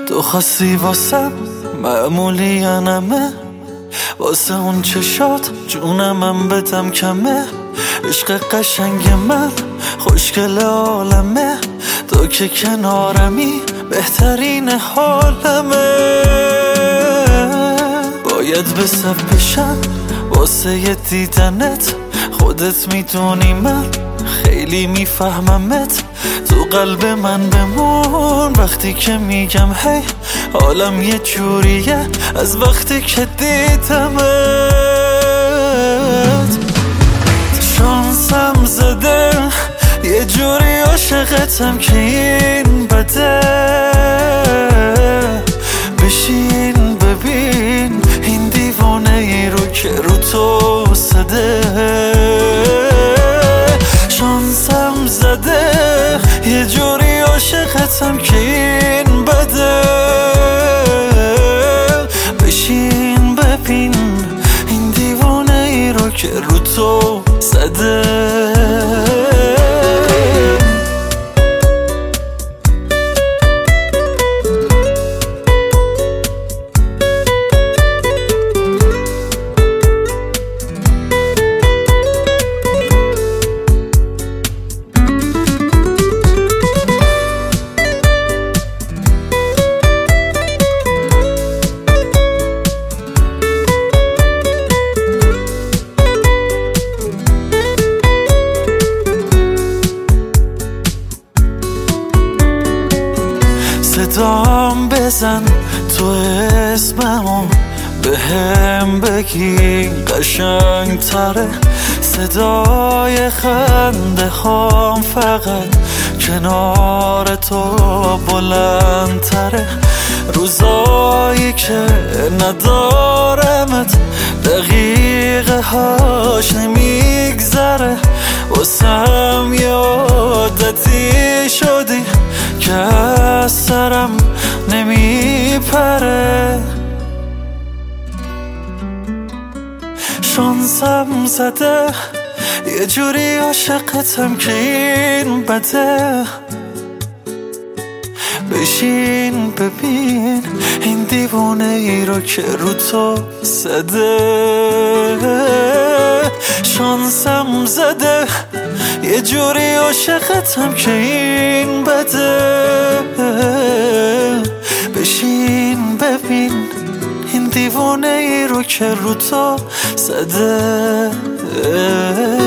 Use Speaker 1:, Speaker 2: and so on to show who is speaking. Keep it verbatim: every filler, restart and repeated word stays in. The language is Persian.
Speaker 1: تو خواستی واسم معمولی نمه، واسه اون چشات جونمم بدم کمه. عشق قشنگ من خوشگل عالمه، تو که کنارمی بهترین حالمه. باید به صف بشم واسه یه دیدنت، خودت میدونی من خیلی میفهممت. تو قلب من بمون وقتی که میگم هی، حالم یه جوریه از وقتی که دیدمت. شانسم زده یه جوری عاشقتم که این بده. بشین ببین این دیوانه ای رو که رو تو زده. شانسم زده یه جوری عاشقتم که این بده. بشین ببین این دیوانه ای رو که رو تو زده. صدام بزن تو اسممو به هم بگی قشنگ تره. صدای خنده هام فقط کنار تو بلند تره. روزایی که ندارمت دقیقه هاش نمیگذره. واسم یه عادتی شدی که از سرم نمیپره. شانسم زده یه جوری عاشقتم که این بده. بشین ببین این دیوانه ای رو که رو تو زده. شانسم زده یه جوری عاشقتم که این بده. بشین ببین این دیوانه ای رو که رو تو زده.